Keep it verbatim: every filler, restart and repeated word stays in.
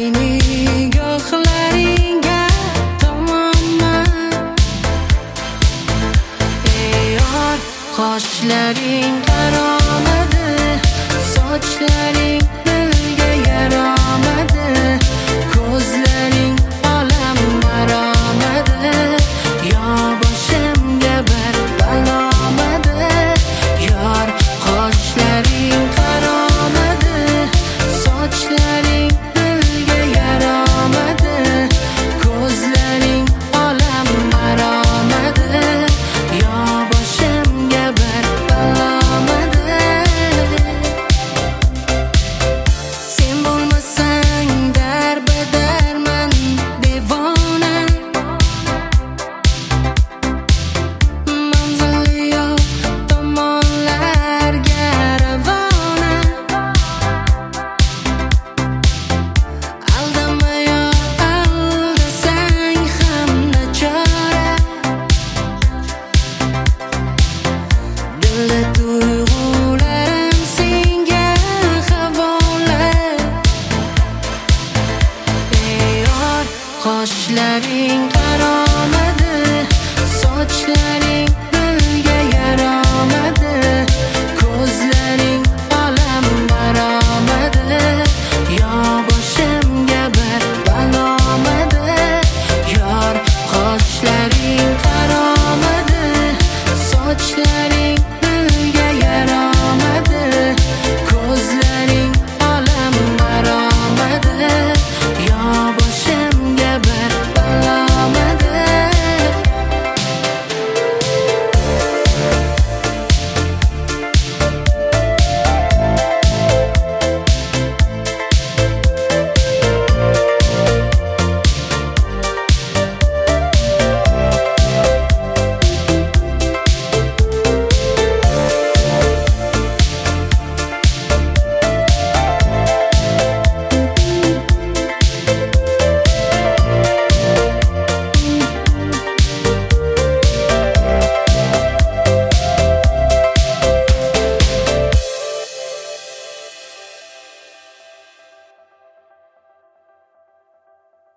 nigohlaringga tomonman. Ey yor, qoshlaring qaromadi, sochlaring dilga yaromadi, ko'zlaring olam maromadi, yo boshimga bir balomadi. Yor, qoshlaring qaromadi, sochlaring dilga yaromadi, ko'zlaring olam maromadi, yo boshimga bir balomadi. Sen bo'lmasang darbadarman devona, manzili yo'q tomonlarga ravona. Aldama yo aldasang ham nachora, dilda tuyg'ularim senga havola. Ey yor, qoshlaring